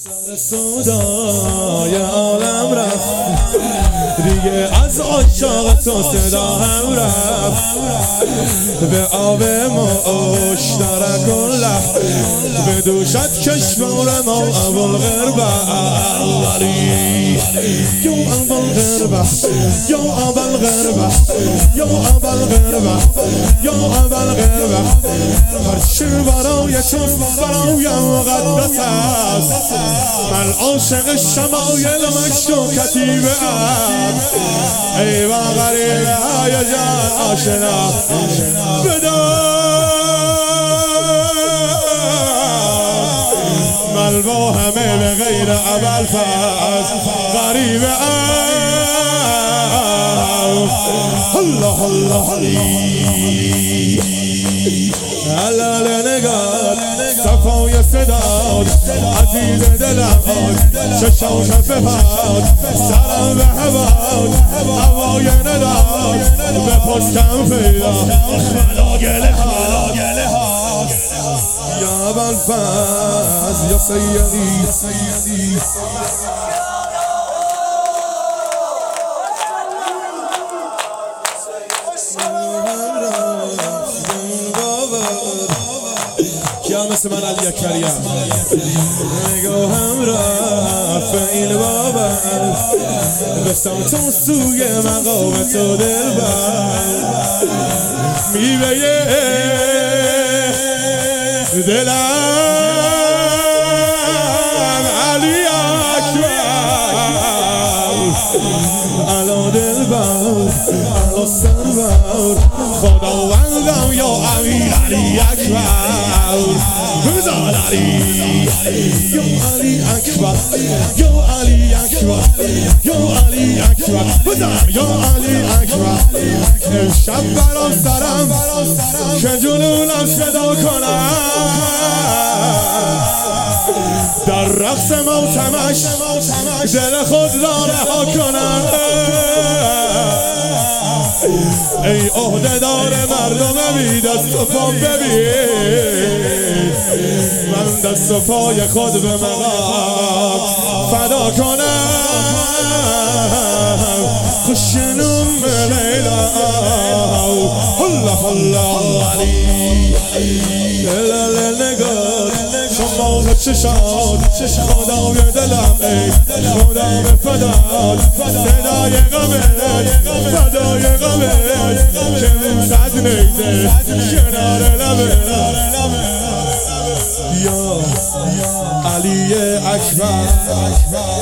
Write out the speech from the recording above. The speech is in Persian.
سودای عالم رفت دیگه، از عاشق تو صدا هم رفت. به آب مشترک و لحظ به دوشت کشور ما ابوالغربه یا ابوالغربه یا ابوالغربه یا ابوالغربه یا ابوالغربه. هرچی برای تو برایم مقدس است، من عاشق شمایل مشت و کتیبه ام. ای با غریبه های جان آشنا بدار، من با همه به غیر ابوالفضل غریبه ام. الله الله حلال نگار صفای صداد عزیز دلم چشم شفهاد سرم به هواد هوای نداد به پشتم پیدا خدا گله ها یا ابوالفضل یا سیدی. یا مثل من علی کریم نگاهم رفت به این بابا به سمت و سوی مقام تو دلبر میوه دلم علی اکبر علا دلبر علا سرور خداوندم یا امیر علی اکبر بزار علی یا علی اکبر یا علی اکبر یا علی اکبر بزار یا علی اکبر. امشب برام سرم که جنونم صدا کنم در رقص موتمش دل خود را رها کنم. ای عهده دار مردم بی دست و پا ببین، من دست و پای خود به مقام فدا کنم. خوشنوم لیلا الله الله دل نگار شما چشاد خدای دلم ای خدا به فداد صدای غمه فدای غمه که موسد نیزه کنار لبه یا علی اکبر